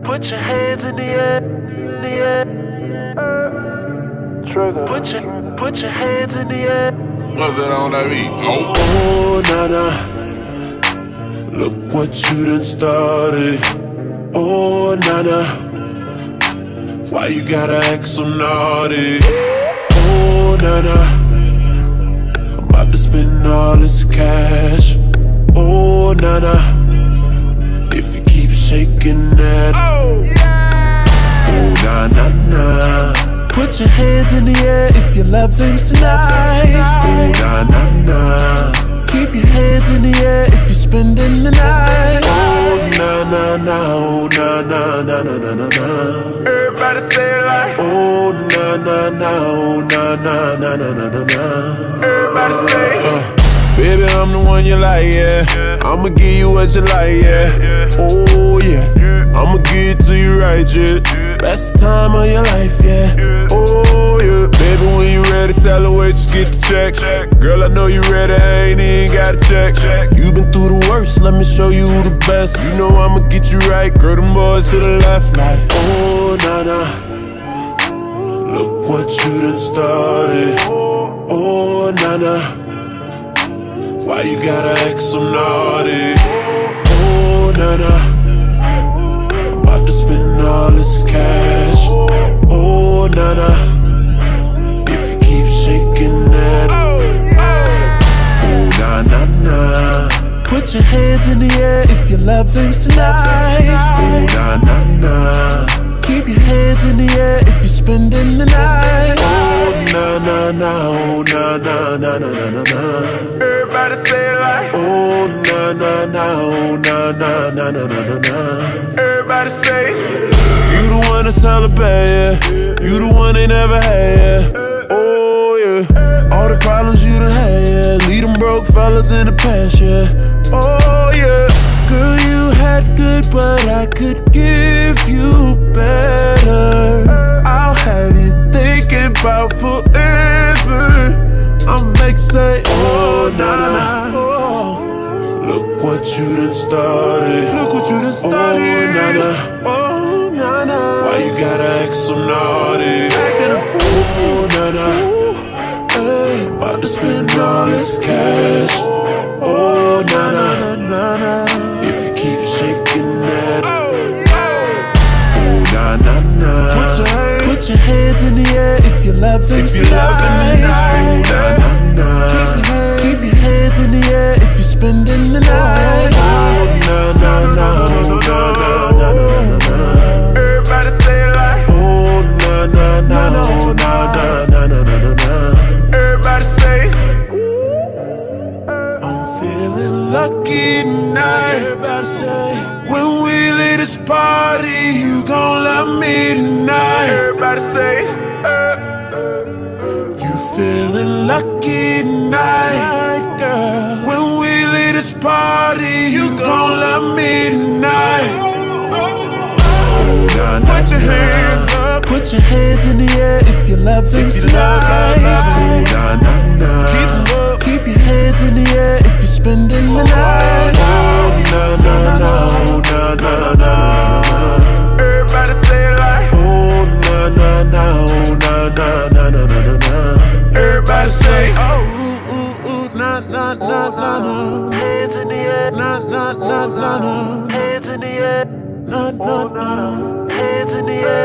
Put your hands in the air, in the air. Trigger. Put your hands in the air. What's that on that beat? Oh, Nana, look what you done started. Oh, Nana, why you gotta act so naughty? Oh, Nana, I'm about to spend all this cash. Oh, Nana, if you keep shaking that. Oh, na na na. Put your hands in the air if you're loving tonight. Oh, na na na. Keep your hands in the air if you're spending the night. Oh, na na na. Oh, na na na na na na na. Everybody say it like. Oh, na na na. Oh, na na na na na na na. Everybody say it. Baby, I'm the one you like, yeah. I'ma give you what you like, yeah. Oh, yeah. I'ma give it to you right, yeah. Best time of your life, yeah. Oh, yeah. Baby, when you ready, tell the wait, just get the check. Girl, I know you ready, I ain't even gotta check. You been through the worst, let me show you the best. You know I'ma get you right, girl, them boys to the left, like. Oh, Nana, look what you done started. Oh, Nana, why you gotta act so naughty? Oh, Nana, I'm about to spend all this cash. Oh, Nana, if you keep shaking that. Oh, na na na. Put your hands in the air if you're loving tonight. Oh, na na na. Keep your hands in the air if you're spending the night. Oh, na na na. Oh, na na na na na na na. Everybody say it like. Oh, na na na. Oh, na na na na na na na. Everybody say it. You the one to celebrate, yeah. You the one they never had, yeah. Oh, yeah. All the problems you done had, yeah. Leave them broke fellas in the past, yeah. Oh, yeah. Girl, you had good, but I could give you better. I'll have you thinking about forever. I'll make say, Oh, Nana, oh. look what you done started. Look what you done started. Oh, Nana, Oh, Nana, why you gotta act so naughty? acting a fool. Oh, Nana, Hey, about to spend all this cash. Oh, Nana, Nana. if you keep shaking that. Oh, na na na. Put your hands in the air if you're loving tonight. Oh, na na na. Keep your hands in the air if you're spending the night. Oh, na na na. Oh, na na na na na na. Everybody say it like. Oh, na na na. Oh, na na na na na na na. Everybody say. I'm feeling lucky tonight. Everybody say. When we leave this party, you gon' love me tonight. Everybody say. You feeling lucky tonight, girl. When we leave this party, you gon' love me tonight. Oh, na, na, Put your na. hands up. Put your hands in the air if you're loving tonight. Oh, na, na, na. Keep 'em up. Keep your hands in the air if you're spending the night. Oh, na, na, na. Oh, na, na, na. Everybody say it like. Oh, na, na, na. Oh, na, na, na, na, na, na. Everybody say. Oh, ooh, ooh, ooh, na, na, na, na, na. Hands in the air. Na, na, na, na, na. Hands in the air. Na, na, na. Hands in the air.